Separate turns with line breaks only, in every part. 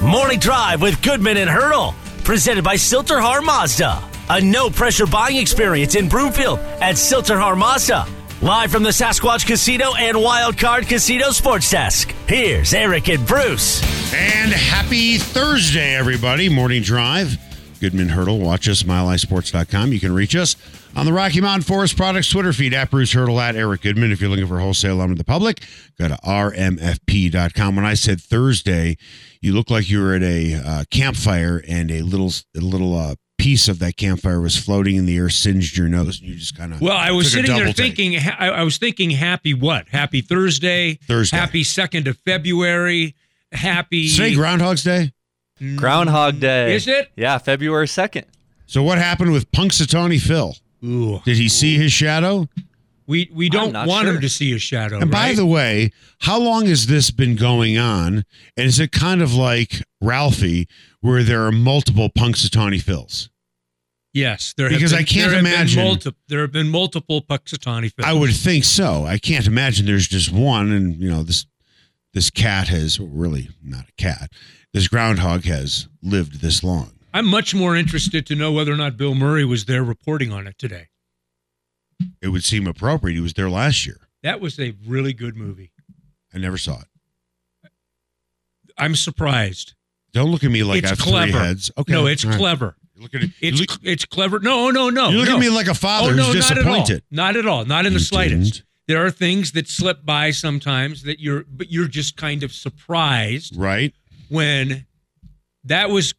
Morning Drive with Goodman and Hurdle, presented by Silterhar Mazda. A no-pressure buying experience in Broomfield at Silterhar Mazda. Live from the Sasquatch Casino and Wild Card Casino Sports Desk. Here's Eric and Bruce.
And happy Thursday, everybody. Morning Drive. Goodman Hurdle. Watch us, milehighsports.com. You can reach us on the Rocky Mountain Forest Products Twitter feed, at Bruce Hurdle, at Eric Goodman. If you're looking for wholesale on the public, go to rmfp.com. When I said Thursday, you look like you were at a campfire and a little piece of that campfire was floating in the air, singed your nose, and you just kind of
I was sitting there thinking, I was thinking, happy what? Happy Thursday. Happy 2nd of February. Happy.
Today, Groundhog's Day?
Groundhog Day.
Is it?
Yeah, February 2nd.
So what happened with Punxsutawney Phil?
Ooh.
Did he see his shadow?
We don't want him to see his shadow.
And by
right?
the way, how long has this been going on? And is it kind of like Ralphie, where there are multiple Punxsutawney Phils?
Yes,
because I can't imagine
there have been multiple Punxsutawney Phils.
I would think so. I can't imagine there's just one, and this cat has really not a cat. This groundhog has lived this long.
I'm much more interested to know whether or not Bill Murray was there reporting on it today.
It would seem appropriate. He was there last year.
That was a really good movie.
I never saw it.
I'm surprised.
Don't look at me like
it's
I have
clever.
3 heads. Okay,
no, it's clever.
Look at it.
It's clever. No.
You look at me like a father who's disappointed.
Not at all. Not in the slightest. There are things that slip by sometimes that you're just kind of surprised.
Right.
When that was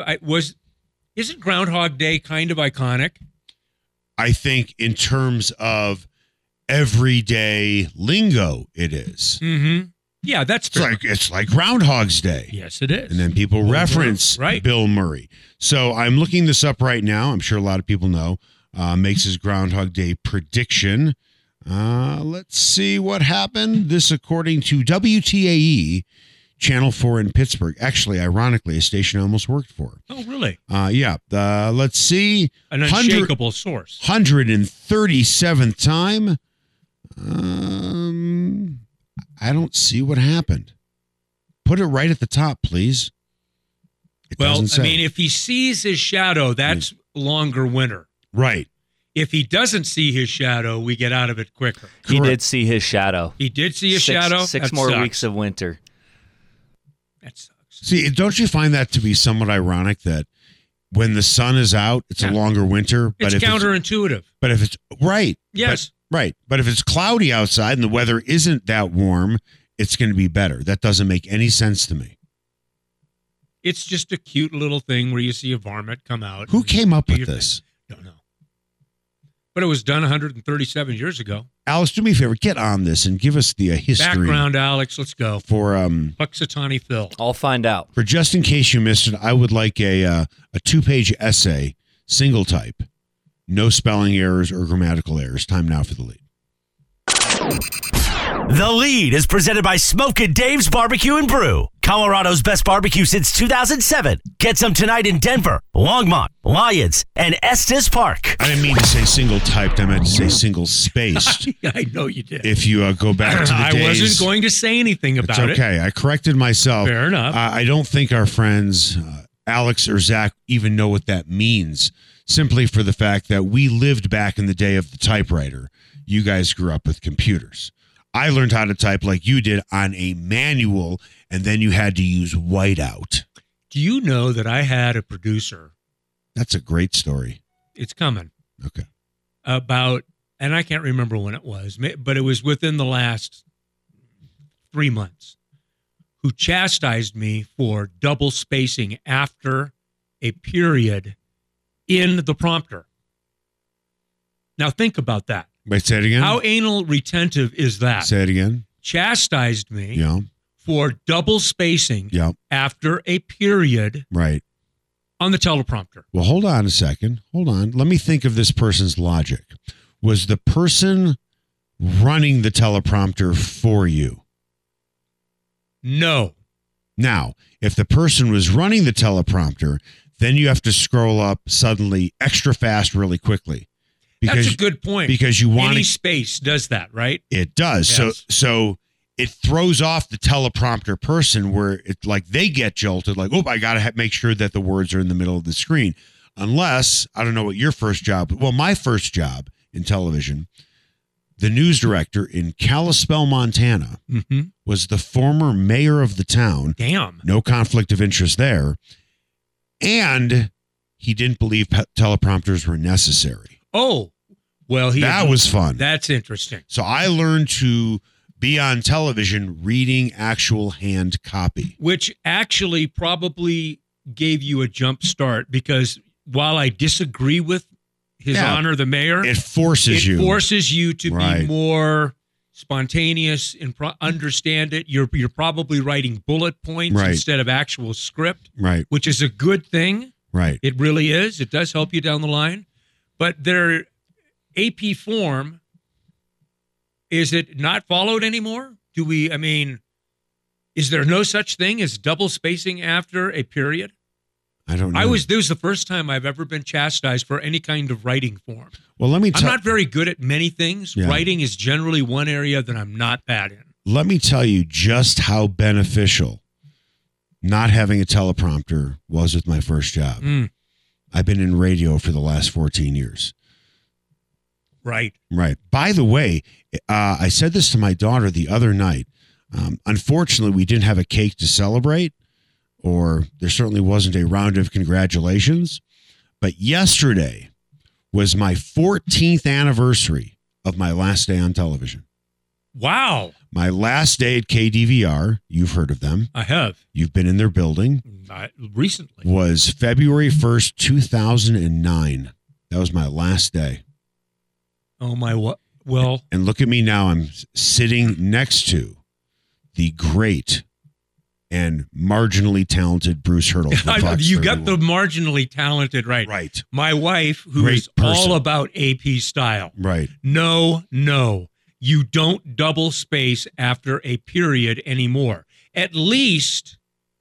isn't Groundhog Day kind of iconic?
I think in terms of everyday lingo, it is.
Mm-hmm. Yeah, that's fair.
It's like Groundhog's Day.
Yes, it is.
And then people reference Bill Murray. So I'm looking this up right now. I'm sure a lot of people know. Makes his Groundhog Day prediction. Let's see what happened. This, according to WTAE, Channel 4 in Pittsburgh. Actually, ironically, a station I almost worked for.
Oh, really?
Yeah. Let's see.
An unshakable source.
137th time. I don't see what happened. Put it right at the top, please. It doesn't say.
I mean, if he sees his shadow, that's longer winter.
Right.
If he doesn't see his shadow, we get out of it quicker.
Correct. He did see his shadow.
He did see his shadow?
Six more weeks of winter.
That sucks.
See, don't you find that to be somewhat ironic that when the sun is out, it's a longer winter?
It's counterintuitive.
But if it's right.
Yes.
But if it's cloudy outside and the weather isn't that warm, it's going to be better. That doesn't make any sense to me.
It's just a cute little thing where you see a varmint come out.
Who came up with this?
Don't know. But it was done 137 years ago.
Alice, do me a favor. Get on this and give us the history.
Background, Alex. Let's go.
For
Punxsutawney Phil.
I'll find out.
For just in case you missed it, I would like a 2-page essay, single type. No spelling errors or grammatical errors. Time now for the lead.
The Lead is presented by Smokin' Dave's Barbecue and Brew. Colorado's best barbecue since 2007. Get some tonight in Denver, Longmont, Lyons, and Estes Park.
I didn't mean to say single typed. I meant to say single spaced.
I know you did.
If you go back to the days.
I wasn't going to say anything about it.
It's okay. I corrected myself.
Fair enough.
I don't think our friends, Alex or Zach, even know what that means. Simply for the fact that we lived back in the day of the typewriter. You guys grew up with computers. I learned how to type like you did on a manual, and then you had to use whiteout.
Do you know that I had a producer?
That's a great story.
It's coming.
Okay.
And I can't remember when it was, but it was within the last 3 months, who chastised me for double spacing after a period in the prompter. Now think about that.
Wait, say it again.
How anal retentive is that?
Say it again.
Chastised me for double spacing after a period on the teleprompter.
Well, hold on a second. Hold on. Let me think of this person's logic. Was the person running the teleprompter for you?
No.
Now, if the person was running the teleprompter, then you have to scroll up suddenly extra fast really quickly.
That's a good point.
Because you want
any space does that, right?
It does.
Yes.
So it throws off the teleprompter person where it's like they get jolted, like, oh, I got to make sure that the words are in the middle of the screen. Unless, I don't know what your first job, well, my first job in television, the news director in Kalispell, Montana, was the former mayor of the town.
Damn.
No conflict of interest there. And he didn't believe teleprompters were necessary.
Oh, well,
that was fun.
That's interesting.
So I learned to be on television reading actual hand copy.
Which actually probably gave you a jump start, because while I disagree with His Honor the Mayor,
it forces you
to be more spontaneous and understand it. You're probably writing bullet points instead of actual script, which is a good thing.
Right.
It really is. It does help you down the line. But their AP form, is it not followed anymore? Is there no such thing as double spacing after a period?
I don't know.
This was the first time I've ever been chastised for any kind of writing form.
Well, I'm
not very good at many things. Yeah. Writing is generally one area that I'm not bad in.
Let me tell you just how beneficial not having a teleprompter was with my first job. I've been in radio for the last 14 years.
Right.
By the way, I said this to my daughter the other night. Unfortunately, we didn't have a cake to celebrate, or there certainly wasn't a round of congratulations. But yesterday was my 14th anniversary of my last day on television.
Wow.
My last day at KDVR, you've heard of them.
I have.
You've been in their building.
Recently.
Was February 1st, 2009. That was my last day.
Oh, my what? Well.
And look at me now. I'm sitting next to the great and marginally talented Bruce Hurdle.
You got the marginally talented right.
Right.
My wife, who is all about AP style.
Right.
No. You don't double space after a period anymore. At least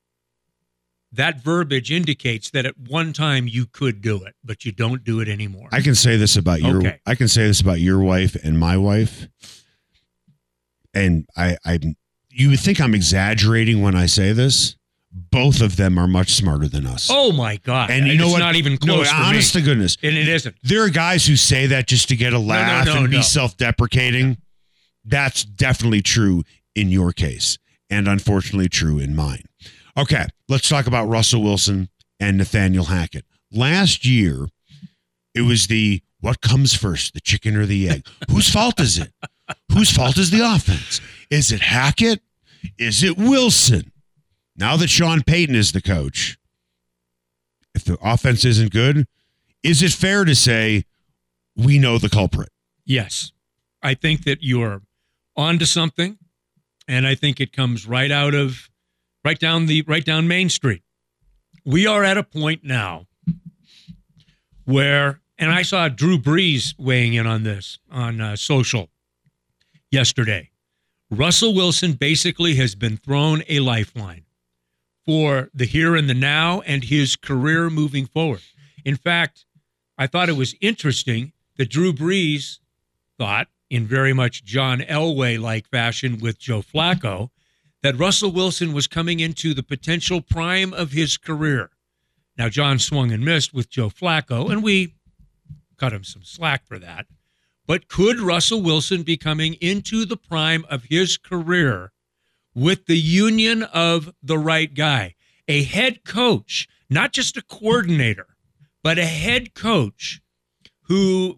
that verbiage indicates that at one time you could do it, but you don't do it anymore.
I can say this about your wife and my wife. And you would think I'm exaggerating when I say this. Both of them are much smarter than us.
Oh my God.
And you know what?
Not even close.
No, honest to goodness.
And it isn't.
There are guys who say that just to get a laugh and be self-deprecating. That's definitely true in your case, and unfortunately true in mine. Okay, let's talk about Russell Wilson and Nathaniel Hackett. Last year, it was what comes first, the chicken or the egg? Whose fault is it? Whose fault is the offense? Is it Hackett? Is it Wilson? Now that Sean Payton is the coach, if the offense isn't good, is it fair to say we know the culprit?
Yes. I think that you're onto something, and I think it comes right down Main Street. We are at a point now where, and I saw Drew Brees weighing in on this on social yesterday. Russell Wilson basically has been thrown a lifeline for the here and the now and his career moving forward. In fact, I thought it was interesting that Drew Brees thought, in very much John Elway-like fashion with Joe Flacco, that Russell Wilson was coming into the potential prime of his career. Now, John swung and missed with Joe Flacco, and we cut him some slack for that. But could Russell Wilson be coming into the prime of his career with the union of the right guy? A head coach, not just a coordinator, but a head coach who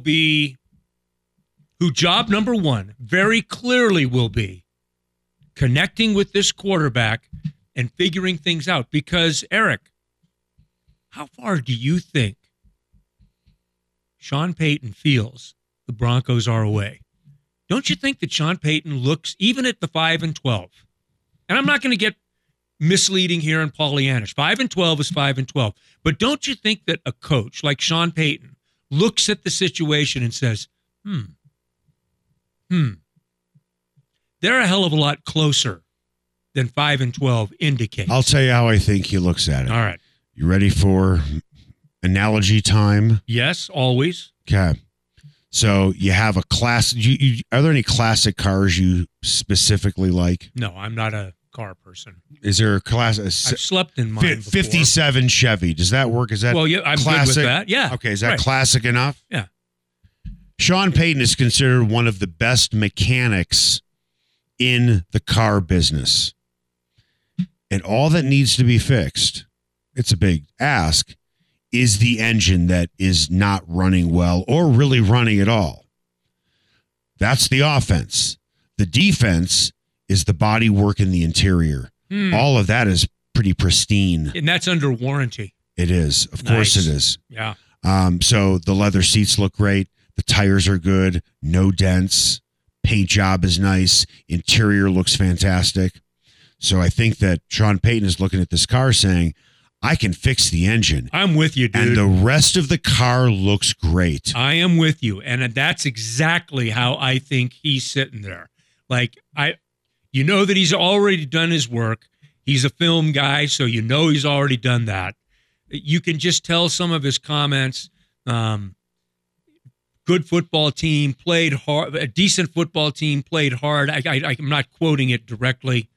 job number one very clearly will be connecting with this quarterback and figuring things out. Because, Eric, how far do you think Sean Payton feels the Broncos are away? Don't you think that Sean Payton looks, even at the 5-12, and I'm not going to get misleading here and Pollyannish, 5-12 is 5-12, but don't you think that a coach like Sean Payton looks at the situation and says, they're a hell of a lot closer than 5-12 indicates?
I'll tell you how I think he looks at it.
All right.
You ready for analogy time?
Yes, always.
Okay. So you have a class. Are there any classic cars you specifically like?
No, I'm not a car person.
Is there a class?
I've slept in mine before.
57 Chevy. Does that work? Is that
I'm
classic?
good with that. Yeah.
Okay, is that
right.
classic enough?
Yeah.
Sean Payton is considered one of the best mechanics in the car business. And all that needs to be fixed, it's a big ask, is the engine that is not running well or really running at all. That's the offense. The defense is the body work in the interior. All of that is pretty pristine.
And that's under warranty.
It is. Of course it is.
Yeah.
So the leather seats look great. The tires are good. No dents. Paint job is nice. Interior looks fantastic. So I think that Sean Payton is looking at this car saying, I can fix the engine.
I'm with you, dude.
And the rest of the car looks great.
I am with you. And that's exactly how I think he's sitting there. Like, you know that he's already done his work. He's a film guy, so you know he's already done that. You can just tell some of his comments. Good football team, played hard. A decent football team, played hard. I'm not quoting it directly,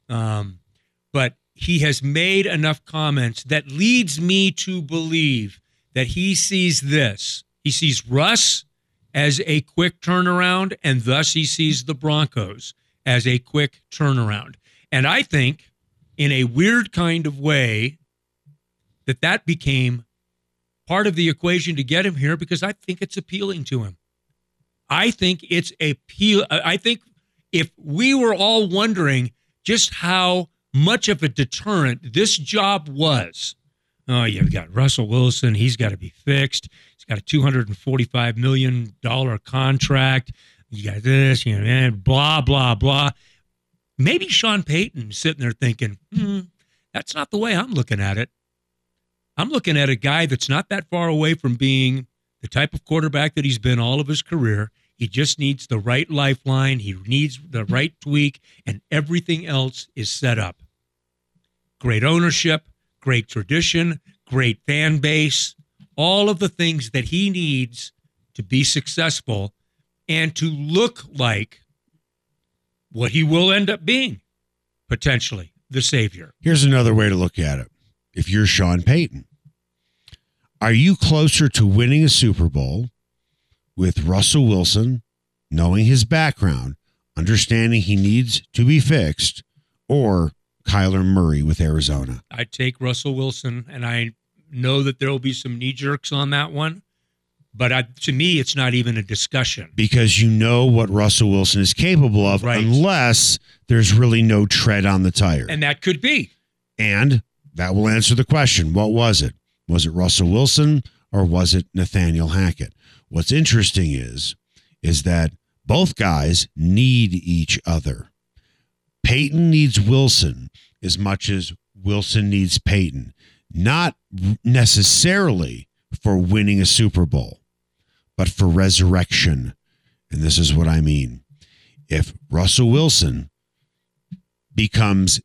but he has made enough comments that leads me to believe that he sees this. He sees Russ as a quick turnaround, and thus he sees the Broncos as a quick turnaround. And I think, in a weird kind of way, that became part of the equation to get him here because I think it's appealing to him. I think it's I think if we were all wondering just how much of a deterrent this job was. Oh, you've got Russell Wilson. He's got to be fixed. He's got a $245 million contract. You got this, blah, blah, blah. Maybe Sean Payton's sitting there thinking, that's not the way I'm looking at it. I'm looking at a guy that's not that far away from being the type of quarterback that he's been all of his career. He just needs the right lifeline. He needs the right tweak, and everything else is set up. Great ownership, great tradition, great fan base, all of the things that he needs to be successful and to look like what he will end up being, potentially, the savior.
Here's another way to look at it. If you're Sean Payton, are you closer to winning a Super Bowl with Russell Wilson, knowing his background, understanding he needs to be fixed, or Kyler Murray with Arizona?
I'd take Russell Wilson, and I know that there will be some knee jerks on that one, but to me, it's not even a discussion.
Because you know what Russell Wilson is capable of,
right,
unless there's really no tread on the tire.
And that could be.
And that will answer the question. What was it? Was it Russell Wilson or was it Nathaniel Hackett? What's interesting is that both guys need each other. Peyton needs Wilson as much as Wilson needs Peyton. Not necessarily for winning a Super Bowl, but for resurrection. And this is what I mean. If Russell Wilson becomes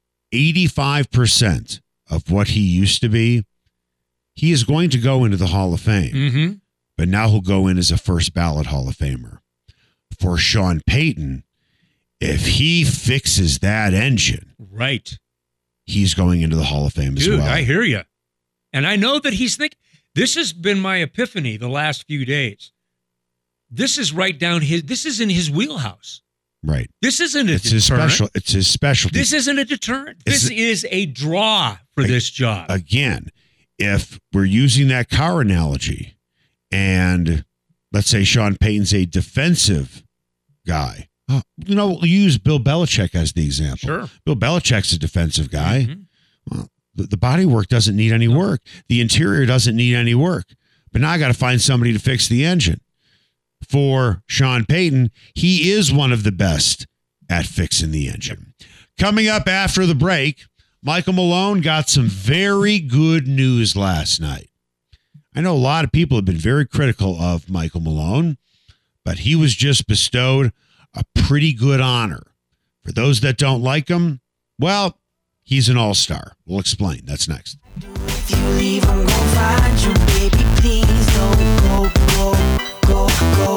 85% of what he used to be, he is going to go into the Hall of Fame.
Mm-hmm.
But now he'll go in as a first ballot Hall of Famer. For Sean Payton, if he fixes that engine,
right,
he's going into the Hall of Fame as well.
Dude, I hear you. And I know that he's thinking, this has been my epiphany the last few days. This is right down this is in his wheelhouse.
Right.
This isn't a
deterrent. It's his specialty.
This isn't a deterrent. This is a draw for this job.
Again, if we're using that car analogy, and let's say Sean Payton's a defensive guy. We'll use Bill Belichick as the example.
Sure.
Bill Belichick's a defensive guy.
Mm-hmm.
Well, the body work doesn't need any work. The interior doesn't need any work. But now I got to find somebody to fix the engine. For Sean Payton, he is one of the best at fixing the engine. Coming up after the break, Michael Malone got some very good news last night. I know a lot of people have been very critical of Michael Malone, but he was just bestowed a pretty good honor. For those that don't like him, well, he's an all-star. We'll explain. That's next.
If you leave, I'm gonna find you, baby. Please don't go, go, go, go.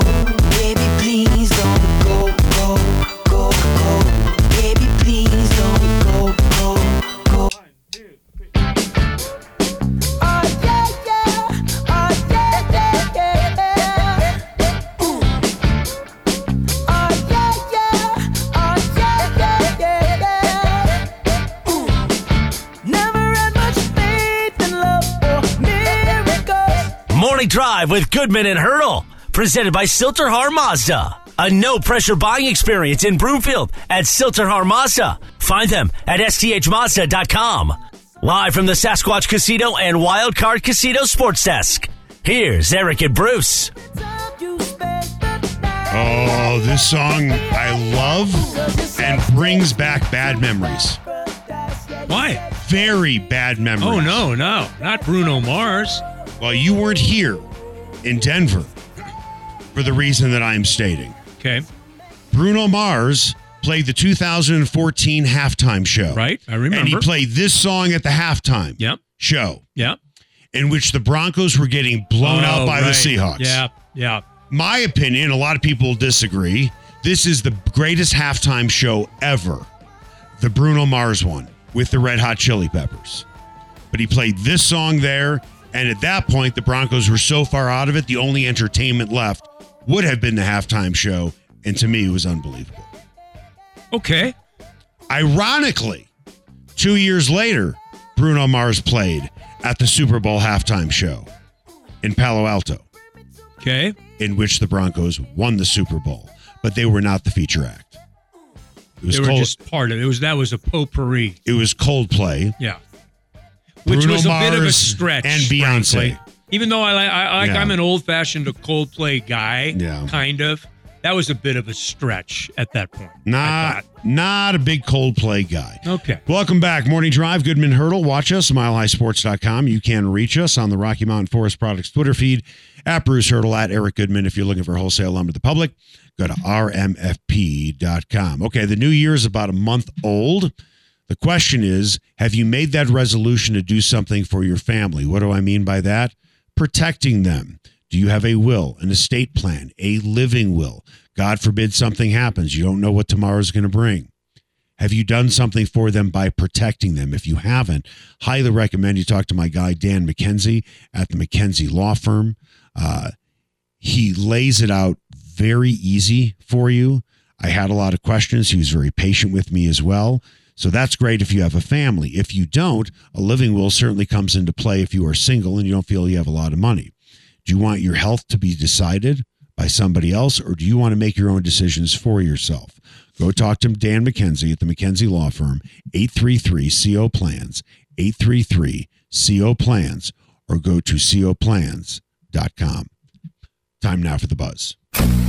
Morning Drive with Goodman and Hurdle. Presented by Silterhar Mazda. A no-pressure buying experience in Broomfield at Silterhar Mazda. Find them at sthmazda.com. Live from the Sasquatch Casino and Wild Card Casino Sports Desk. Here's Eric and Bruce.
Oh, this song I love and brings back bad memories.
Why?
Very bad memories.
Oh, no, not Bruno Mars.
Well, you weren't here in Denver for the reason that I'm stating.
Okay.
Bruno Mars played the 2014 halftime show.
Right, I remember.
And he played this song at the halftime show.
Yep.
In which the Broncos were getting blown out by the Seahawks.
Yeah.
My opinion, a lot of people disagree. This is the greatest halftime show ever. The Bruno Mars one with the Red Hot Chili Peppers. But he played this song there, and at that point, the Broncos were so far out of it, the only entertainment left would have been the halftime show, and to me, it was unbelievable.
Okay.
Ironically, 2 years later, Bruno Mars played at the Super Bowl halftime show in Palo Alto.
Okay.
In which the Broncos won the Super Bowl, but they were not the feature act.
They were just part of it. That was a potpourri.
It was Coldplay.
Yeah. Which
Bruno
was a bit of a
Mars
stretch.
and Beyonce.
Frankly. Even though I'm an old-fashioned Coldplay guy, kind of. That was a bit of a stretch at that point.
Not a big Coldplay guy.
Okay.
Welcome back. Morning Drive, Goodman Hurdle. Watch us, milehighsports.com. You can reach us on the Rocky Mountain Forest Products Twitter feed, at Bruce Hurdle, at Eric Goodman. If you're looking for wholesale lumber to the public, go to rmfp.com. Okay, the new year is about a month old. The question is, have you made that resolution to do something for your family? What do I mean by that? Protecting them. Do you have a will, an estate plan, a living will? God forbid something happens. You don't know what tomorrow's going to bring. Have you done something for them by protecting them? If you haven't, highly recommend you talk to my guy, Dan McKenzie, at the McKenzie Law Firm. He lays it out very easy for you. I had a lot of questions. He was very patient with me as well. So that's great if you have a family. If you don't, a living will certainly comes into play if you are single and you don't feel you have a lot of money. Do you want your health to be decided by somebody else, or do you want to make your own decisions for yourself? Go talk to Dan McKenzie at the McKenzie Law Firm, 833-CO-PLANS, 833-CO-PLANS, or go to coplans.com. Time now for the buzz.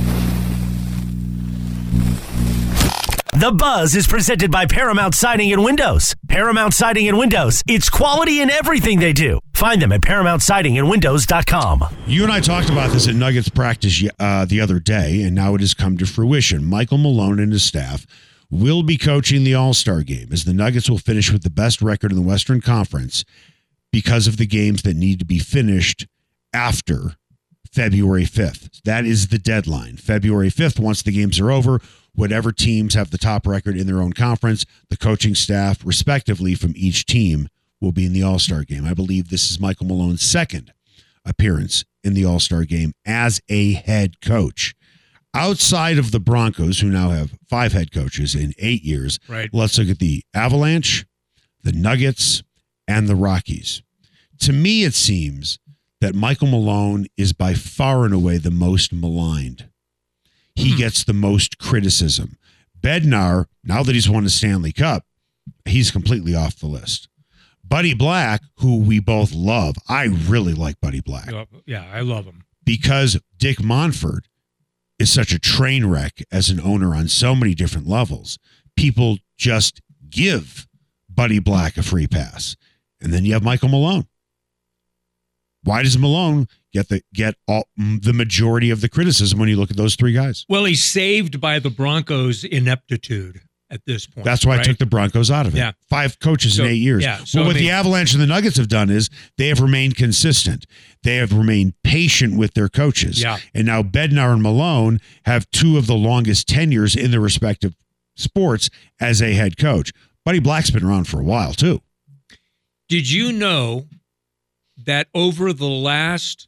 The Buzz is presented by Paramount Siding and Windows. Paramount Siding and Windows. It's quality in everything they do. Find them at ParamountSidingAndWindows.com.
You and I talked about this at Nuggets practice the other day, and now it has come to fruition. Michael Malone and his staff will be coaching the All-Star game, as the Nuggets will finish with the best record in the Western Conference because of the games that need to be finished after February 5th. That is the deadline. February 5th, once the games are over, whatever teams have the top record in their own conference, the coaching staff, respectively, from each team will be in the All-Star game. I believe this is Michael Malone's second appearance in the All-Star game as a head coach. Outside of the Broncos, who now have 5 head coaches in 8 years,
right.
Let's look at the Avalanche, the Nuggets, and the Rockies. To me, it seems that Michael Malone is by far and away the most maligned. He gets the most criticism. Bednar, now that he's won the Stanley Cup, he's completely off the list. Buddy Black, who we both love, I really like Buddy Black.
Yeah, I love him.
Because Dick Monfort is such a train wreck as an owner on so many different levels. People just give Buddy Black a free pass. And then you have Michael Malone. Why does Malone get the majority of the criticism when you look at those 3 guys?
Well, he's saved by the Broncos' ineptitude at this point.
That's why I took the Broncos out of it.
Yeah.
5 coaches in 8 years.
Yeah, so
what the Avalanche and the Nuggets have done is they have remained consistent. They have remained patient with their coaches.
Yeah.
And now Bednar and Malone have 2 of the longest tenures in their respective sports as a head coach. Buddy Black's been around for a while, too.
Did you know that over the last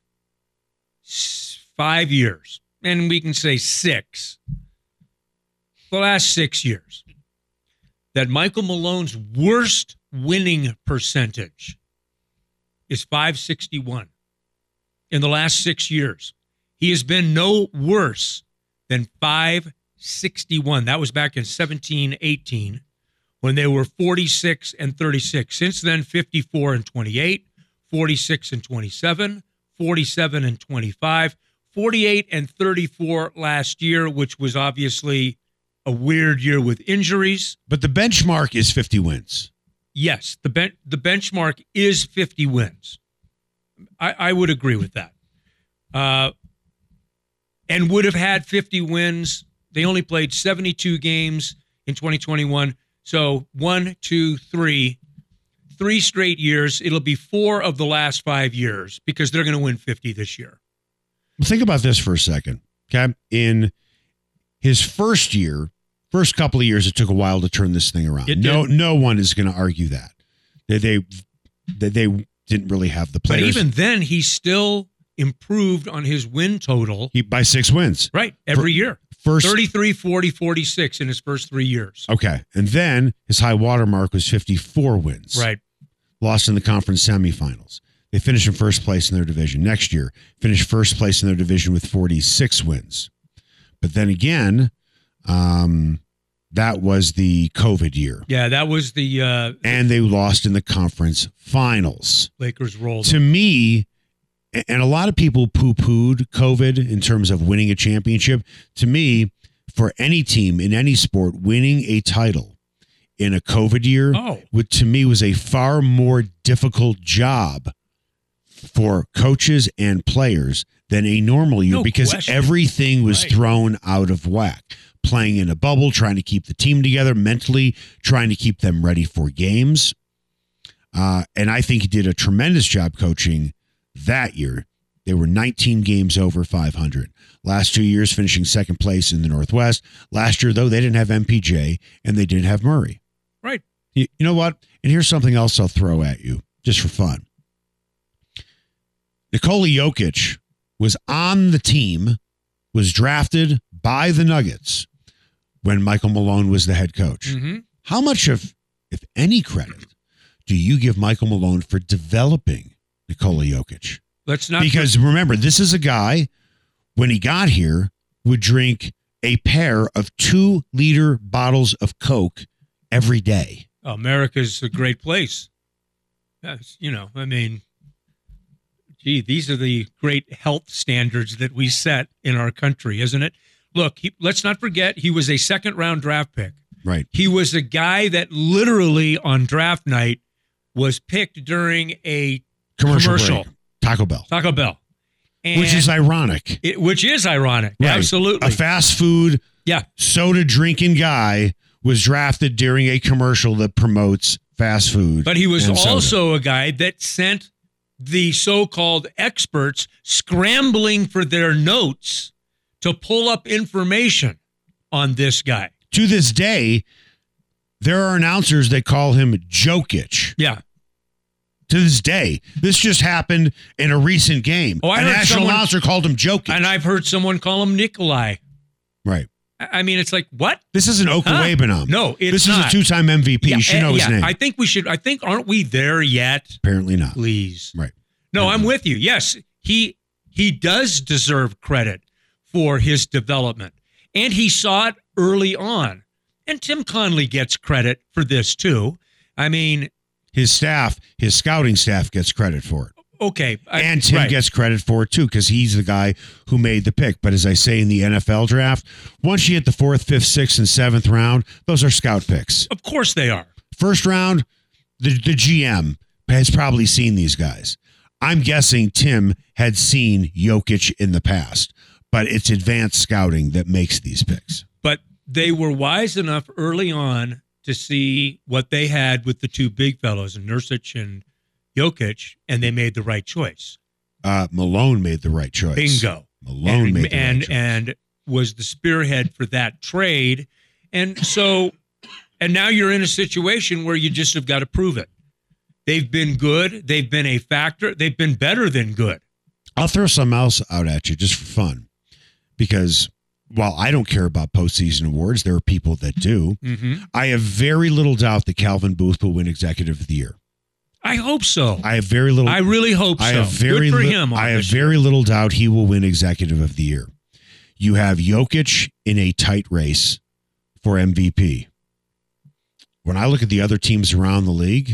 5 years, and we can say 6, the last 6 years, that Michael Malone's worst winning percentage is .561. in the last 6 years. He has been no worse than 561. That was back in 17-18 when they were 46-36. Since then, 54-28, 46-27, 47-25, 48-34 last year, which was obviously a weird year with injuries.
But the benchmark is 50 wins.
Yes, the benchmark is 50 wins. I would agree with that. And would have had 50 wins. They only played 72 games in 2021. So 3 straight years. It'll be 4 of the last 5 years because they're going to win 50 this year.
Think about this for a second, okay? In his first couple of years, it took a while to turn this thing around. No one is going to argue that. They didn't really have the players.
But even then, he still improved on his win total.
By 6 wins.
Right, every year. 33, 40, 46 in his first 3 years.
Okay, and then his high water mark was 54 wins.
Right.
Lost in the conference semifinals. They finished in first place in their division. Next year, finished first place in their division with 46 wins. But then again, that was the COVID year.
Yeah, that was the...
and they lost in the conference finals.
Lakers rolled.
To me, and a lot of people poo-pooed COVID in terms of winning a championship. To me, for any team in any sport, winning a title in a COVID year, to me, was a far more difficult job for coaches and players than a normal year because everything was thrown out of whack. Playing in a bubble, trying to keep the team together, mentally trying to keep them ready for games. And I think he did a tremendous job coaching that year. They were 19 games over 500. Last 2 years, finishing second place in the Northwest. Last year, though, they didn't have MPJ and they didn't have Murray.
Right.
You know what? And here's something else I'll throw at you just for fun. Nikola Jokic was on the team, was drafted by the Nuggets when Michael Malone was the head coach.
Mm-hmm.
How much of, if any, credit do you give Michael Malone for developing Nikola Jokic? Because remember, this is a guy, when he got here, would drink a pair of 2-liter bottles of Coke every day.
America's a great place. These are the great health standards that we set in our country, isn't it? Look, let's not forget, he was a second-round draft pick.
Right.
He was a guy that literally on draft night was picked during a commercial.
Taco Bell.
And
which is ironic.
Which is ironic. Right. Absolutely.
A fast food, soda drinking guy was drafted during a commercial that promotes fast food.
But he was also a guy that sent the so-called experts scrambling for their notes to pull up information on this guy.
To this day, there are announcers that call him Jokic.
Yeah.
To this day. This just happened in a recent game. A national announcer called him Jokic.
And I've heard someone call him Nikolai.
Right.
I mean, it's like, what?
This isn't Okawabenam.
No, it's
not. This is a 2-time MVP. You should know his name.
I think aren't we there yet?
Apparently not.
Please.
Right.
No, I'm with you. Yes, he does deserve credit for his development. And he saw it early on. And Tim Conley gets credit for this too. I mean,
his scouting staff gets credit for it.
Okay.
And Tim gets credit for it too, because he's the guy who made the pick. But as I say in the NFL draft, once you hit the 4th, 5th, 6th, and 7th round, those are scout picks.
Of course they are.
First round, the GM has probably seen these guys. I'm guessing Tim had seen Jokic in the past, but it's advanced scouting that makes these picks.
But they were wise enough early on to see what they had with the two big fellows, Nurkic and Jokic, and they made the right choice.
Malone made the right choice.
Bingo.
Malone made the right choice.
And was the spearhead for that trade. And now you're in a situation where you just have got to prove it. They've been good. They've been a factor. They've been better than good.
I'll throw something else out at you just for fun, because while I don't care about postseason awards, there are people that do.
Mm-hmm.
I have very little doubt that Calvin Booth will win Executive of the Year.
I hope so.
I have very little.
I really hope so.
I have very
Good for him.
I have very little doubt he will win Executive of the Year. You have Jokic in a tight race for MVP. When I look at the other teams around the league,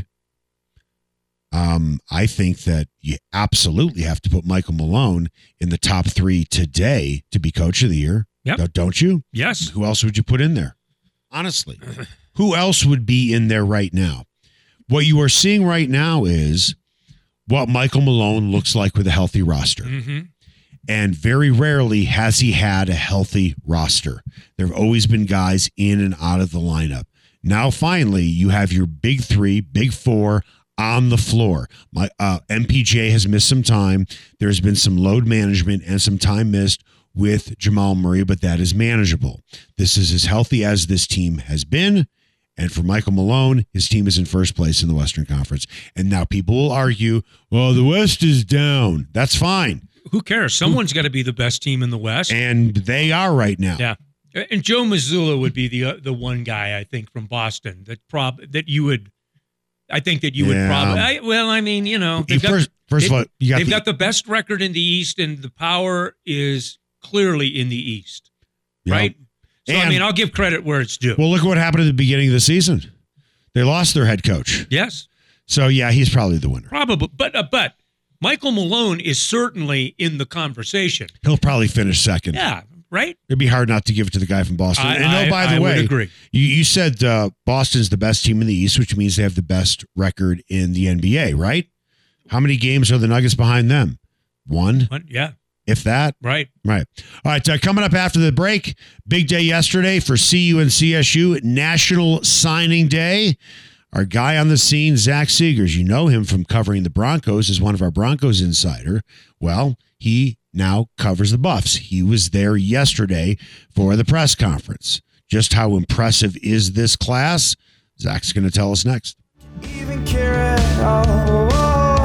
I think that you absolutely have to put Michael Malone in the top 3 today to be Coach of the Year.
Yep.
Don't you?
Yes.
Who else would you put in there? Honestly, who else would be in there right now? What you are seeing right now is what Michael Malone looks like with a healthy roster.
Mm-hmm.
And very rarely has he had a healthy roster. There have always been guys in and out of the lineup. Now, finally, you have your big 3, big 4 on the floor. My MPJ has missed some time. There's been some load management and some time missed with Jamal Murray, but that is manageable. This is as healthy as this team has been. And for Michael Malone, his team is in first place in the Western Conference. And now people will argue, well, the West is down. That's fine.
Who cares? Someone's got to be the best team in the West.
And they are right now.
Yeah. And Joe Mazzulla would be the one guy, I think, from Boston that you would probably. They've got the best record in the East, and the power is clearly in the East, right? So, I'll give credit where it's due.
Well, look at what happened at the beginning of the season. They lost their head coach.
Yes.
So, yeah, he's probably the winner.
Probably. But Michael Malone is certainly in the conversation.
He'll probably finish second.
Yeah, right?
It'd be hard not to give it to the guy from Boston. By the way,
would agree.
You said Boston's the best team in the East, which means they have the best record in the NBA, right? How many games are the Nuggets behind them? 1?
Yeah.
If that.
Right.
All right, coming up after the break, big day yesterday for CU and CSU, National Signing Day. Our guy on the scene, Zach Seegers, you know him from covering the Broncos as one of our Broncos insider. Well, he now covers the Buffs. He was there yesterday for the press conference. Just how impressive is this class? Zach's going to tell us next.
Even care at all.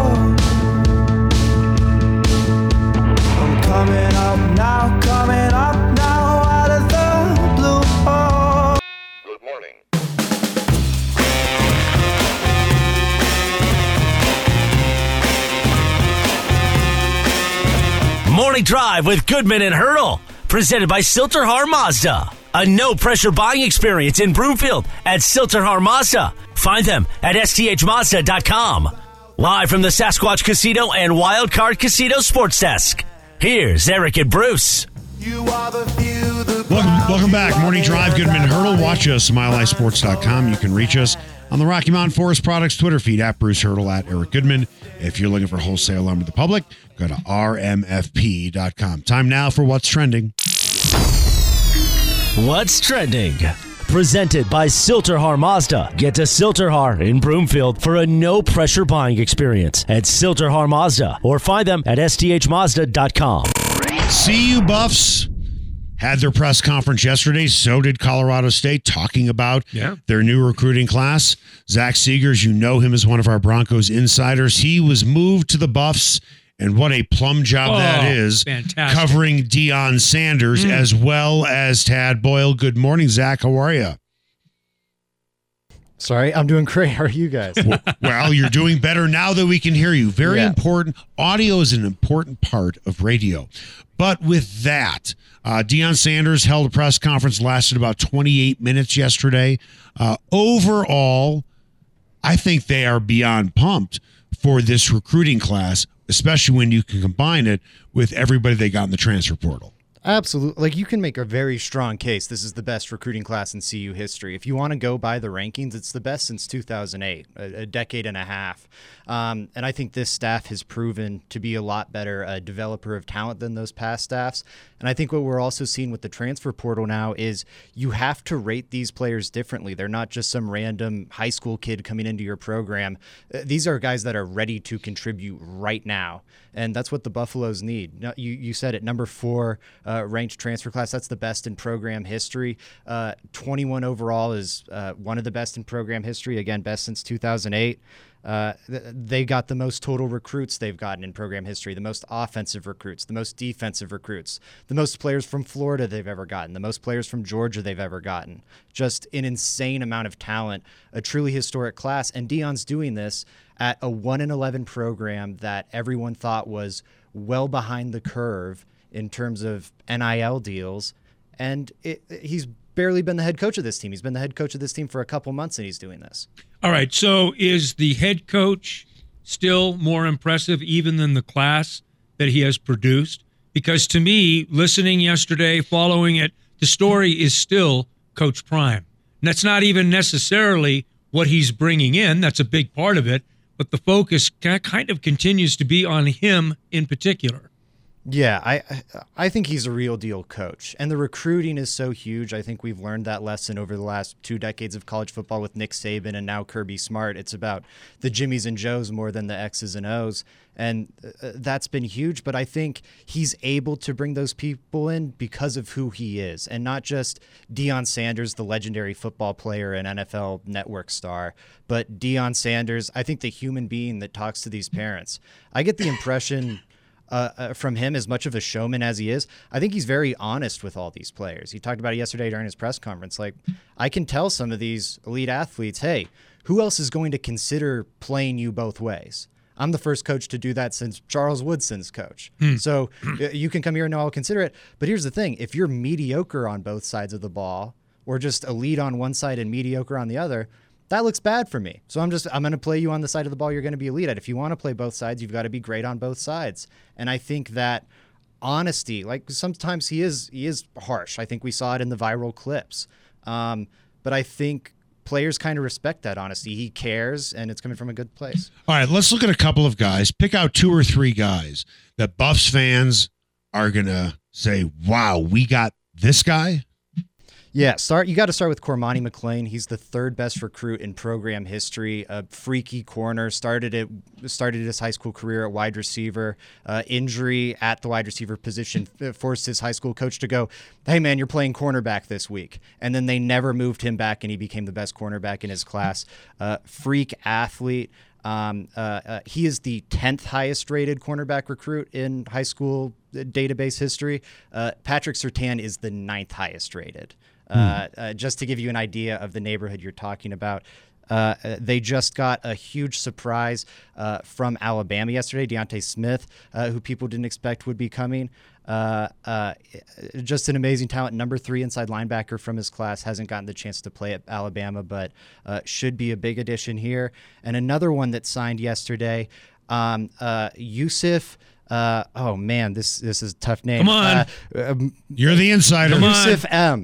I'm coming up now out of the blue hole.
Good morning.
Morning Drive with Goodman and Hurdle. Presented by Silterhar Mazda. A no-pressure buying experience in Broomfield at Silterhar Mazda. Find them at sthmazda.com. Live from the Sasquatch Casino and Wild Card Casino Sports Desk. Here's Eric and Bruce.
You are the few, the
Welcome back. Morning Drive, Goodman and Hurdle. Watch us, SmileEyeSports.com. You can reach us on the Rocky Mountain Forest Products Twitter feed at Bruce Hurdle, at Eric Goodman. If you're looking for wholesale lumber to the public, go to rmfp.com. Time now for What's Trending.
What's Trending? Presented by Silterhar Mazda. Get to Silterhar in Broomfield for a no-pressure buying experience at Silterhar Mazda or find them at sthmazda.com.
CU Buffs had their press conference yesterday. So did Colorado State, talking about their new recruiting class. Zach Seegers, you know him as one of our Broncos insiders. He was moved to the Buffs, and what a plum job that is.
Fantastic.
Covering Deion Sanders as well as Tad Boyle. Good morning, Zach. How are you?
Sorry, I'm doing great. How are you guys?
Well, you're doing better now that we can hear you. Very important. Audio is an important part of radio. But with that, Deion Sanders held a press conference, lasted about 28 minutes yesterday. Overall, I think they are beyond pumped for this recruiting class, especially when you can combine it with everybody they got in the transfer portal.
Absolutely. Like, you can make a very strong case. This is the best recruiting class in CU history. If you want to go by the rankings, it's the best since 2008, a decade and a half. And I think this staff has proven to be a lot better a developer of talent than those past staffs. And I think what we're also seeing with the transfer portal now is you have to rate these players differently. They're not just some random high school kid coming into your program. These are guys that are ready to contribute right now. And that's what the Buffaloes need. Now, you said it, number 4 ranked transfer class. That's the best in program history. 21 overall is one of the best in program history. Again, best since 2008. They got the most total recruits they've gotten in program history, the most offensive recruits, the most defensive recruits, the most players from Florida they've ever gotten, the most players from Georgia they've ever gotten. Just an insane amount of talent, a truly historic class. And Deion's doing this at a 1-11 program that everyone thought was well behind the curve in terms of NIL deals. And he's barely been the head coach of this team. He's been the head coach of this team for a couple months, and he's doing this.
All right, so is the head coach still more impressive even than the class that he has produced? Because to me, listening yesterday, following it, the story is still Coach Prime. And that's not even necessarily what he's bringing in. That's a big part of it. But the focus kind of continues to be on him in particular.
Yeah, I think he's a real deal coach. And the recruiting is so huge. I think we've learned that lesson over the last 2 decades of college football with Nick Saban and now Kirby Smart. It's about the Jimmies and Joes more than the X's and O's. And that's been huge. But I think he's able to bring those people in because of who he is. And not just Deion Sanders, the legendary football player and NFL Network star, but Deion Sanders, I think the human being that talks to these parents. I get the impression from him, as much of a showman as he is, I think he's very honest with all these players. He talked about it yesterday during his press conference. Like, I can tell some of these elite athletes, hey, who else is going to consider playing you both ways? I'm the first coach to do that since Charles Woodson's coach. So you can come here and I'll consider it. But here's the thing. If you're mediocre on both sides of the ball or just elite on one side and mediocre on the other, that looks bad for me. So I'm going to play you on the side of the ball you're going to be elite at. If you want to play both sides, you've got to be great on both sides. And I think that honesty, like sometimes he is harsh. I think we saw it in the viral clips. But I think players kind of respect that honesty. He cares, and it's coming from a good place.
All right, let's look at a couple of guys. Pick out 2 or 3 guys that Buffs fans are going to say, wow, we got this guy.
Yeah, you got to start with Cormani McClain. He's the 3rd best recruit in program history. A freaky corner. Started his high school career at wide receiver. Injury at the wide receiver position forced his high school coach to go, hey man, you're playing cornerback this week. And then they never moved him back, and he became the best cornerback in his class. Freak athlete. He is the 10th highest rated cornerback recruit in high school database history. Patrick Surtain is the 9th highest rated. Just to give you an idea of the neighborhood you're talking about, they just got a huge surprise from Alabama yesterday, Deontay Smith, who people didn't expect would be coming. Just an amazing talent. Number 3 inside linebacker from his class. Hasn't gotten the chance to play at Alabama, but should be a big addition here. And another one that signed yesterday, Yusuf. Oh man, this is a tough name.
Come
on, you're the insider.
Yusuf M.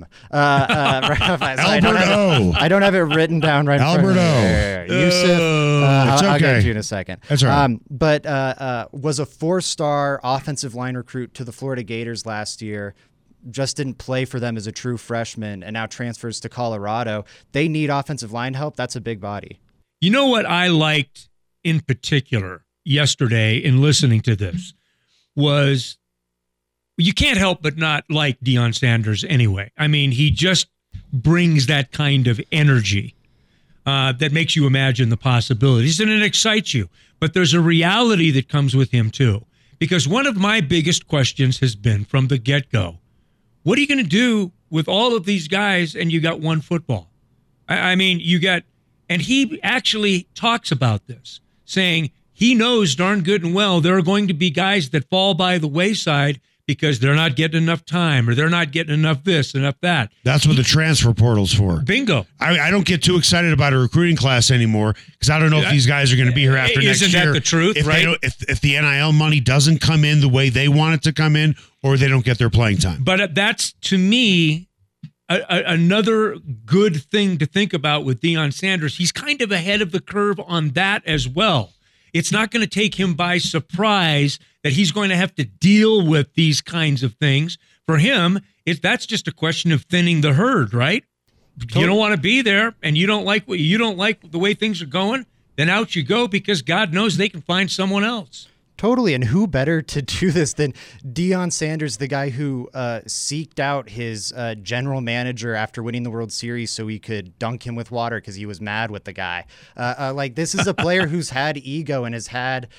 Alberto.
I don't have it written down right.
Alberto.
Yusuf. I'll get to you in a second.
That's all right.
But was a 4-star offensive line recruit to the Florida Gators last year. Just didn't play for them as a true freshman, and now transfers to Colorado. They need offensive line help. That's a big body.
You know what I liked in particular yesterday in listening to this was you can't help but not like Deion Sanders anyway. I mean, he just brings that kind of energy that makes you imagine the possibilities, and it excites you. But there's a reality that comes with him too, because one of my biggest questions has been from the get-go, what are you going to do with all of these guys and you got one football? I mean, and he actually talks about this, saying he knows darn good and well there are going to be guys that fall by the wayside because they're not getting enough time or they're not getting enough this, enough that.
That's what the transfer portal's for.
Bingo.
I don't get too excited about a recruiting class anymore because I don't know if these guys are going to be here after next year.
Isn't that the truth, right?
If the NIL money doesn't come in the way they want it to come in, or they don't get their playing time.
But that's, to me, another good thing to think about with Deion Sanders. He's kind of ahead of the curve on that as well. It's not going to take him by surprise that he's going to have to deal with these kinds of things. For him, that's just a question of thinning the herd, right? Totally. You don't want to be there, and you don't like the way things are going, then out you go because God knows they can find someone else.
Totally, and who better to do this than Deion Sanders, the guy who seeked out his general manager after winning the World Series so he could dunk him with water because he was mad with the guy. This is a player who's had ego and has had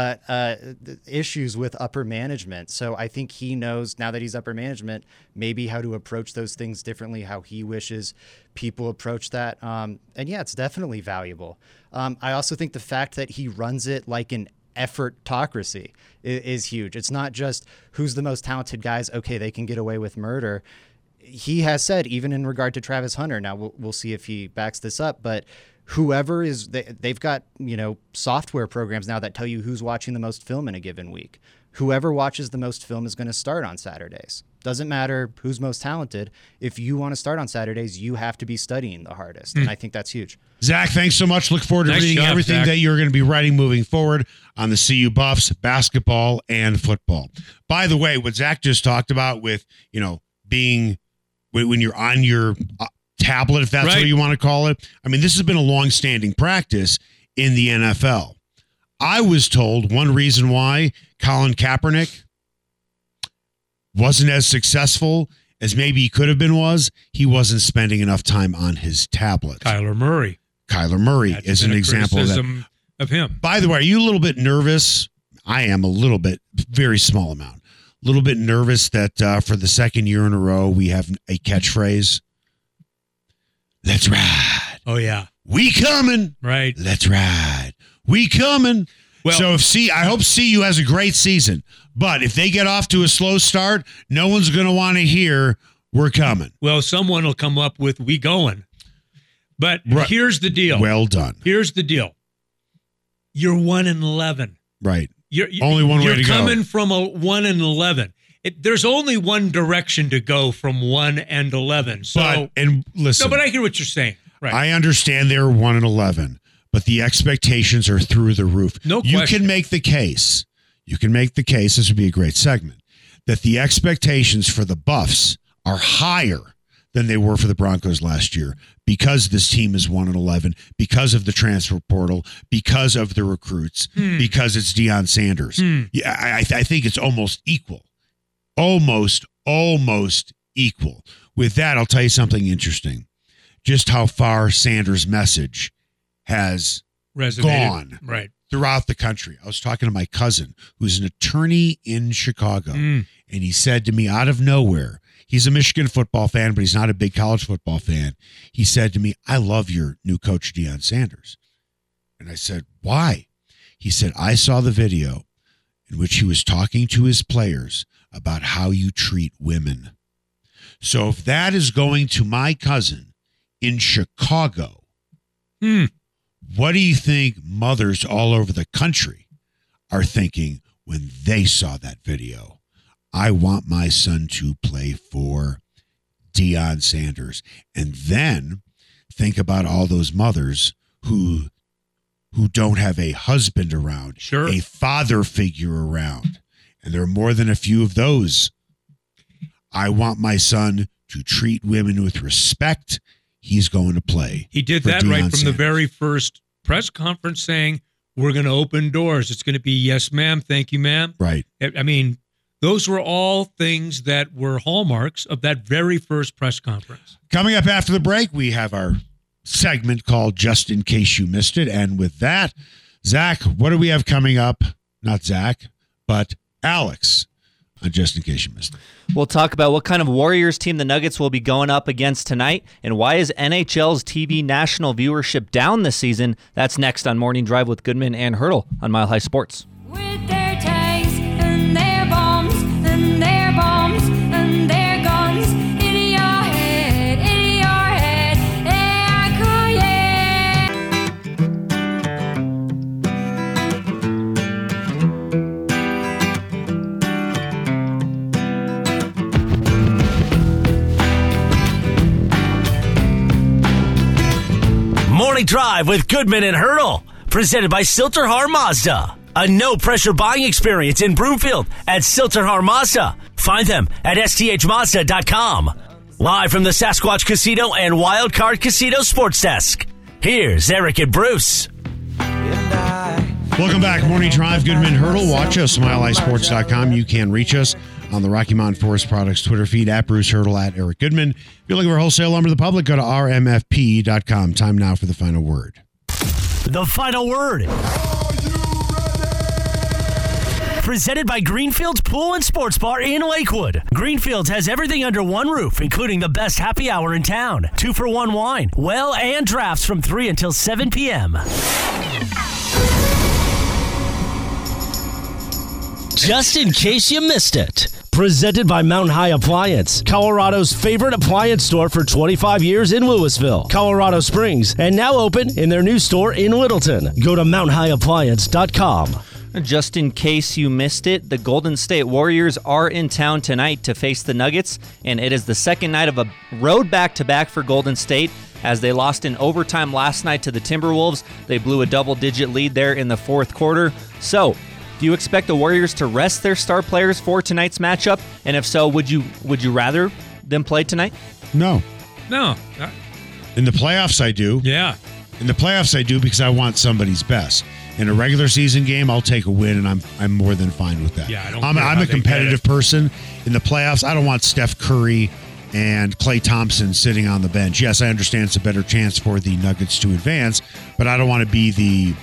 issues with upper management. So I think he knows, now that he's upper management, maybe how to approach those things differently, how he wishes people approach that. And yeah, it's definitely valuable. I also think the fact that he runs it like an effortocracy is huge. It's not just who's the most talented guys. Okay, they can get away with murder. He has said, even in regard to Travis Hunter, now we'll see if he backs this up, but whoever is, they've got, software programs now that tell you who's watching the most film in a given week. Whoever watches the most film is going to start on Saturdays. Doesn't matter who's most talented. If you want to start on Saturdays, you have to be studying the hardest. And I think that's huge.
Zach, thanks so much. Look forward to reading everything Zach. That you're going to be writing moving forward on the CU Buffs, basketball, and football. By the way, what Zach just talked about with, being when you're on your tablet, if that's what you want to call it. I mean, this has been a long-standing practice in the NFL. I was told one reason why Colin Kaepernick wasn't as successful as maybe he could have been was he wasn't spending enough time on his tablet.
Kyler Murray
That's is an example of that.
Of him.
By the way, are you a little bit nervous? I am a little bit, very small amount. A little bit nervous that for the second year in a row we have a catchphrase. Let's ride.
Oh, yeah.
We coming.
Right.
Let's ride. We coming. Well, so I hope CU has a great season. But if they get off to a slow start, no one's going to want to hear we're coming.
Well, someone will come up with we going. But here's the deal.
Well done.
Here's the deal. You're 1-11.
Right. Only one way to go.
You're coming from a 1-11. There's only one direction to go from 1-11. So,
listen.
No, but I hear what you're saying. Right.
I understand they're 1-11, but the expectations are through the roof.
No question.
You can make the case. This would be a great segment, that the expectations for the Buffs are higher than they were for the Broncos last year because this team is 1-11, because of the transfer portal, because of the recruits, because it's Deion Sanders. Yeah, I think it's almost equal. Almost equal. With that, I'll tell you something interesting. Just how far Sanders' message has gone throughout the country. I was talking to my cousin, who's an attorney in Chicago, and he said to me out of nowhere, he's a Michigan football fan, but he's not a big college football fan. He said to me, I love your new coach, Deion Sanders. And I said, why? He said, I saw the video in which he was talking to his players about how you treat women. So if that is going to my cousin in Chicago, what do you think mothers all over the country are thinking when they saw that video? I want my son to play for Deion Sanders. And then think about all those mothers who don't have a husband around, a father figure around. And there are more than a few of those. I want my son to treat women with respect. He's going to play.
He did that right from the very first press conference, saying, we're going to open doors. It's going to be yes, ma'am. Thank you, ma'am.
Right.
I mean, those were all things that were hallmarks of that very first press conference.
Coming up after the break, we have our segment called Just in Case You Missed It. And with that, Zach, what do we have coming up? Not Zach, but Alex, just in case you missed it.
We'll talk about what kind of Warriors team the Nuggets will be going up against tonight, and why is NHL's TV national viewership down this season? That's next on Morning Drive with Goodman and Hurdle on Mile High Sports.
With their tanks and their bombs and their bombs and their guns in your head,
Morning Drive with Goodman and Hurdle, presented by Silterhar Mazda. A no-pressure buying experience in Broomfield at Silterhar Mazda. Find them at sthmazda.com. Live from the Sasquatch Casino and Wildcard Casino Sports Desk, here's Eric and Bruce.
And I
Welcome back. Morning Drive, Goodman Hurdle. Watch us, SmileEyeSports.com. You can reach us on the Rocky Mountain Forest Products Twitter feed, at Bruce Hurdle, at Eric Goodman. If you're looking for wholesale lumber to the public, go to rmfp.com. Time now for the final word.
The final word. Presented by Greenfield's Pool and Sports Bar in Lakewood. Greenfield's has everything under one roof, including the best happy hour in town. 2-for-1 wine, well, and drafts from 3 until 7 p.m. Just in case you missed it. Presented by Mountain High Appliance, Colorado's favorite appliance store for 25 years in Louisville, Colorado Springs, and now open in their new store in Littleton. Go to mountainhighappliance.com.
Just in case you missed it, the Golden State Warriors are in town tonight to face the Nuggets, and it is the second night of a road back-to-back for Golden State. As they lost in overtime last night to the Timberwolves, they blew a double-digit lead there in the fourth quarter. So, do you expect the Warriors to rest their star players for tonight's matchup? And if so, would you rather them play tonight?
No.
No.
In the playoffs, I do.
Yeah.
In the playoffs, I do because I want somebody's best. In a regular season game, I'll take a win, and I'm more than fine with that.
Yeah,
I'm a competitive person. In the playoffs, I don't want Steph Curry and Klay Thompson sitting on the bench. Yes, I understand it's a better chance for the Nuggets to advance, but I don't want to be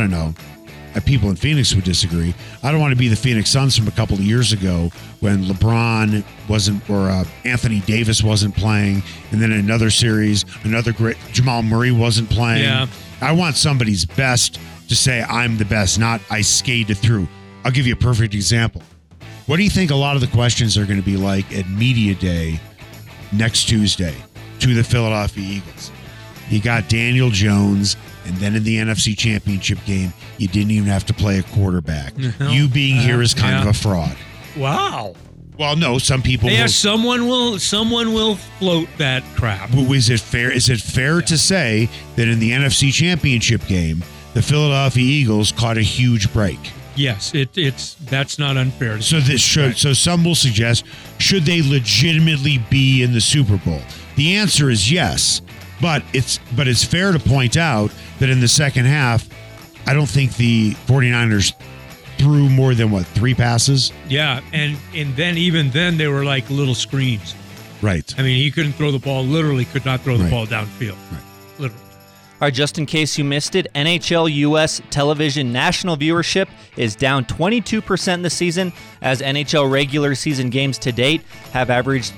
people in Phoenix would disagree. I don't want to be the Phoenix Suns from a couple of years ago when LeBron wasn't, or Anthony Davis wasn't playing, and then in another series, another great Jamal Murray wasn't playing.
Yeah.
I want somebody's best to say I'm the best, not I skated through. I'll give you a perfect example. What do you think a lot of the questions are going to be like at Media Day next Tuesday to the Philadelphia Eagles? You got Daniel Jones, and then in the NFC Championship game, you didn't even have to play a quarterback. You being here is kind of a fraud.
Wow.
Well, no, some people
Yeah,
will.
someone will float that crap.
Is it fair? Is it fair to say that in the NFC Championship game, the Philadelphia Eagles caught a huge break?
Yes, that's not unfair.
So some will suggest, should they legitimately be in the Super Bowl? The answer is yes, but it's fair to point out that in the second half, I don't think the 49ers threw more than 3 passes.
Yeah, and then even then they were like little screens.
Right.
I mean, he couldn't throw the ball. Literally, could not throw the ball downfield.
Right.
Literally.
All right, just in case you missed it, NHL US television national viewership is down 22% this season, as NHL regular season games to date have averaged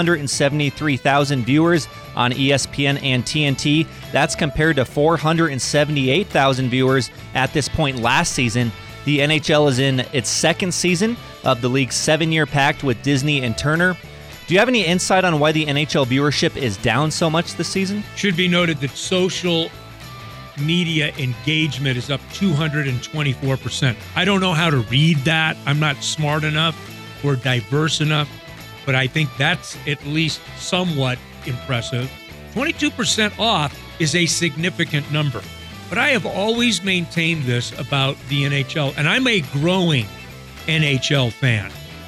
373,000 viewers on ESPN and TNT. That's compared to 478,000 viewers at this point last season. The NHL is in its second season of the league's 7-year pact with Disney and Turner. Do you have any insight on why the NHL viewership is down so much this season?
Should be noted that social media engagement is up 224%. I don't know how to read that. I'm not smart enough or diverse enough, but I think that's at least somewhat impressive. 22% off is a significant number. But I have always maintained this about the NHL, and I'm a growing NHL fan.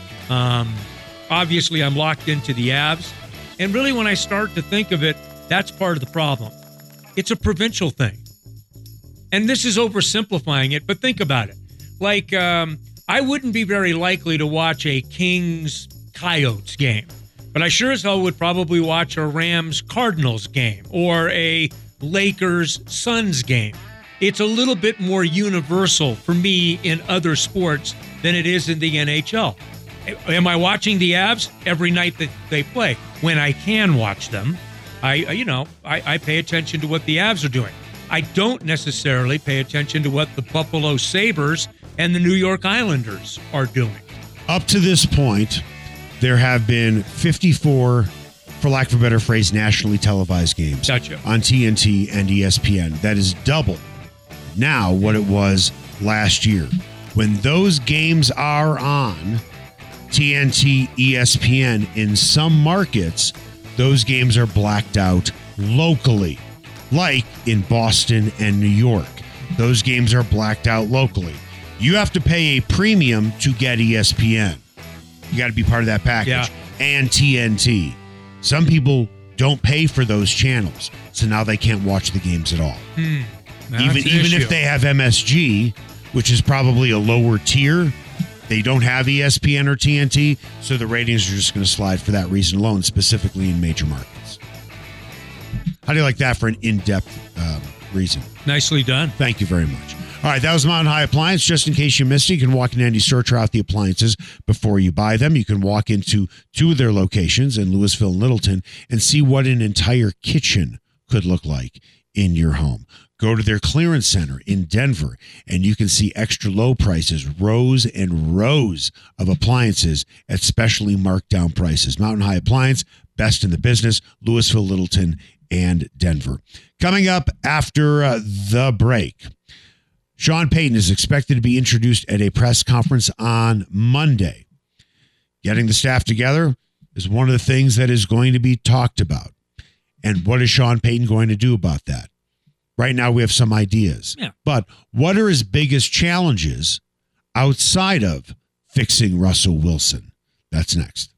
Obviously, I'm locked into the Avs. And really, when I start to think of it, that's part of the problem. It's a provincial thing. And this is oversimplifying it, but think about it. Like, I wouldn't be very likely to watch a Kings-Coyotes game, but I sure as hell would probably watch a Rams-Cardinals game or a Lakers-Suns game. It's a little bit more universal for me in other sports than it is in the NHL. Am I watching the Avs every night that they play? When I can watch them, I pay attention to what the Avs are doing. I don't necessarily pay attention to what the Buffalo Sabres and the New York Islanders are doing.
Up to this point, there have been 54, for lack of a better phrase, nationally televised games
Gotcha.
on TNT and ESPN. That is double now what it was last year. When those games are on TNT, ESPN, in some markets, those games are blacked out locally, like in Boston and New York. Those games are blacked out locally. You have to pay a premium to get ESPN. You got to be part of that package.
Yeah.
And TNT. Some people don't pay for those channels, so now they can't watch the games at all. Even if they have MSG, which is probably a lower tier. They don't have ESPN or TNT, so the ratings are just going to slide for that reason alone, specifically in major markets. How do you like that for an in-depth reason?
Nicely done.
Thank you very much. All right, that was Mountain High Appliance. Just in case you missed it, you can walk in any store, try out the appliances before you buy them. You can walk into 2 of their locations in Louisville and Littleton and see what an entire kitchen could look like in your home. Go to their clearance center in Denver, and you can see extra low prices, rows and rows of appliances at specially marked down prices. Mountain High Appliance, best in the business, Louisville, Littleton, and Denver. Coming up after the break, Sean Payton is expected to be introduced at a press conference on Monday. Getting the staff together is one of the things that is going to be talked about. And what is Sean Payton going to do about that? Right now, we have some ideas.
Yeah.
But what are his biggest challenges outside of fixing Russell Wilson? That's next.